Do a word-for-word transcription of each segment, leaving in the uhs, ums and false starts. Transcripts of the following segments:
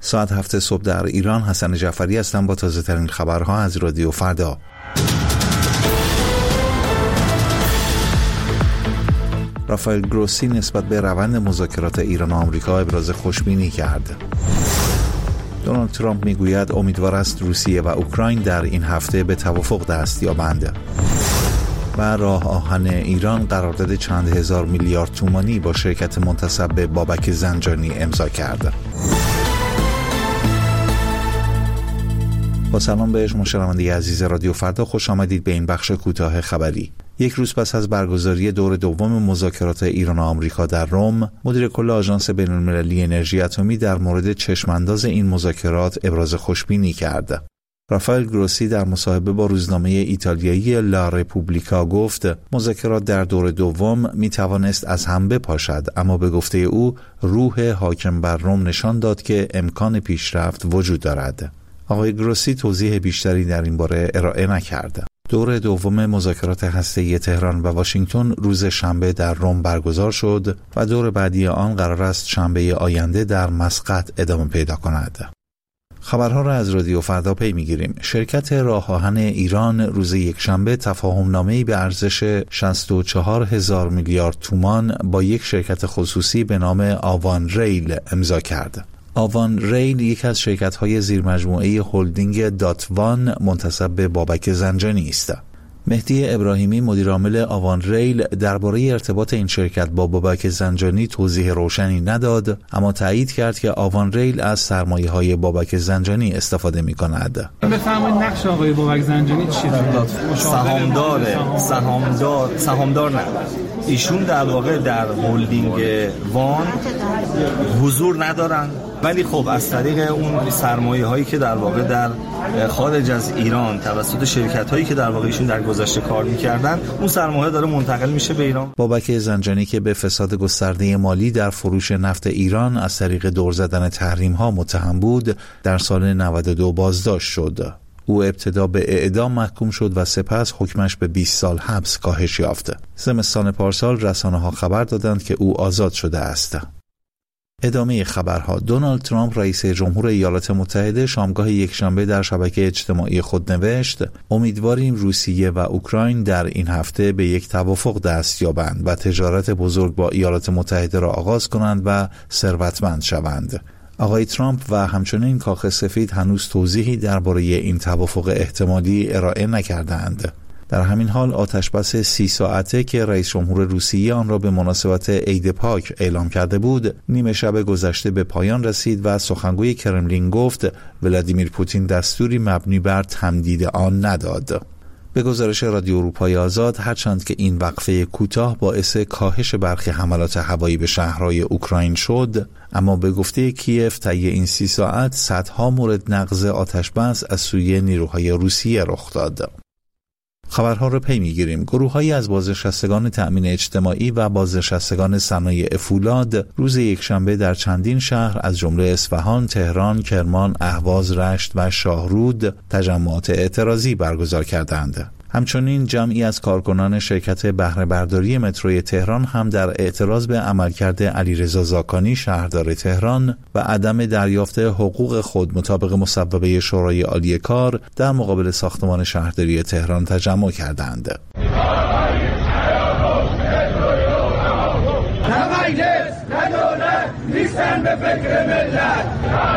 ساعت هفت صبح در ایران. حسن جعفری هستم با تازه ترین خبرها از رادیو فردا. رافائل گروسی نسبت به روند مذاکرات ایران و آمریکا ابراز خوشبینی کرد. دونالد ترامپ میگوید امیدوار است روسیه و اوکراین در این هفته به توافق دست یابند. و راه آهن ایران قرارداد چند هزار میلیارد تومانی با شرکت منتسب به بابک زنجانی امضا کرد. با سلام به شما شنونده عزیز رادیو فردا، خوش آمدید به این بخش کوتاه خبری. یک روز پس از برگزاری دور دوم مذاکرات ایران و آمریکا در روم، مدیر کل آژانس بین‌المللی انرژی اتمی در مورد چشمانداز این مذاکرات ابراز خوشبینی کرد. رافائل گروسی در مصاحبه با روزنامه ایتالیایی لا رپوبلیکا گفت مذاکرات در دور دوم می توانست از هم بپاشد، اما به گفته او روح حاکم بر روم نشان داد که امکان پیشرفت وجود دارد. آقای گروسی توضیح بیشتری در این باره ارائه نکرد. دور دوم مذاکرات هسته‌ای تهران و واشنگتن روز شنبه در روم برگزار شد و دور بعدی آن قرار است شنبه آینده در مسقط ادامه پیدا کند. خبرها را از رادیو فردا پی می‌گیریم. شرکت راه آهن ایران روز یکشنبه تفاهم‌نامه‌ای به ارزش شصت و چهار هزار میلیارد تومان با یک شرکت خصوصی به نام آوان ریل امضا کرد. آوان ریل یک از شرکت‌های زیرمجموعه هلدینگ داتوان منتسب به بابک زنجانی است. مهدی ابراهیمی مدیرعامل آوان ریل درباره ارتباط این شرکت با بابک زنجانی توضیح روشنی نداد، اما تایید کرد که آوان ریل از سرمایه‌های بابک زنجانی استفاده می‌کند. بفرمایید نقش آقای بابک زنجانی چیه؟ سهامدار سهامدار سهامدار نه. ایشون در واقع در هلدینگ وان حضور ندارن، ولی خب از طریق اون سرمایه هایی که در واقع در خارج از ایران توسط شرکت هایی که در واقع ایشون در گذشته کار میکردن، اون سرمایه داره منتقل میشه به ایران. بابک زنجانی که به فساد گسترده مالی در فروش نفت ایران از طریق دور زدن تحریم ها متهم بود، در سال نود و دو بازداشت شد. او ابتدا به اعدام محکوم شد و سپس حکمش به بیست سال حبس کاهش یافت. زمستان پارسال رسانه‌ها خبر دادند که او آزاد شده است. ادامه خبرها. دونالد ترامپ رئیس جمهور ایالات متحده شامگاه یکشنبه در شبکه اجتماعی خود نوشت امیدواریم روسیه و اوکراین در این هفته به یک توافق دست یابند و تجارت بزرگ با ایالات متحده را آغاز کنند و ثروتمند شوند. آقای ترامپ و همچنین کاخ سفید هنوز توضیحی درباره این توافق احتمالی ارائه نکردند. در همین حال آتشبس سی ساعته که رئیس جمهور روسیه آن را به مناسبت عید پاک اعلام کرده بود، نیمه شب گذشته به پایان رسید و سخنگوی کرملین گفت ولادیمیر پوتین دستوری مبنی بر تمدید آن نداد. به گزارش رادیو اروپای آزاد، هرچند که این وقفه کوتاه باعث کاهش برخی حملات هوایی به شهرهای اوکراین شد، اما به گفته کیف طی این سی ساعت صدها مورد نقض آتشبس از سوی نیروهای روسیه رخ داد. خبرها را پی می‌گیریم. گروه‌هایی از بازنشستگان تأمین اجتماعی و بازنشستگان صنایع فولاد روز یکشنبه در چندین شهر از جمله اصفهان، تهران، کرمان، اهواز، رشت و شاهرود تجمعات اعتراضی برگزار کردند. همچنین جمعی از کارکنان شرکت بهره برداری متروی تهران هم در اعتراض به عملکرد علیرضا زاکانی شهردار تهران و عدم دریافت حقوق خود مطابق مصوبه شورای عالی کار در مقابل ساختمان شهرداری تهران تجمع کردند. نیستن به فکر ملت.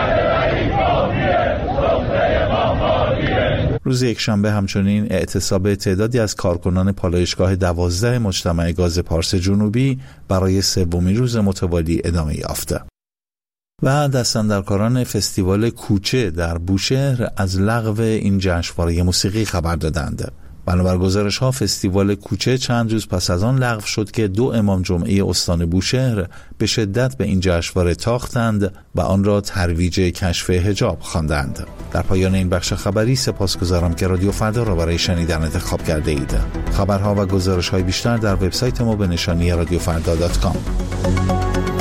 روز یکشنبه همچنین اعتصاب تعدادی از کارکنان پالایشگاه دوازده مجتمع گاز پارس جنوبی برای سومین روز متوالی ادامه یافت. و دستاندرکاران فستیوال کوچه در بوشهر از لغو این جشنواره موسیقی خبر دادند. بنابر گزارش ها فستیوال کوچه چند روز پس از آن لغو شد که دو امام جمعه استان بوشهر به شدت به این جشنواره تاختند و آن را ترویج کشف حجاب خواندند. در پایان این بخش خبری سپاسگزارم که رادیو فردا را برای شنیدن انتخاب کرده اید. خبرها و گزارش های بیشتر در وبسایت ما به نشانی رادیو فردا دات کام.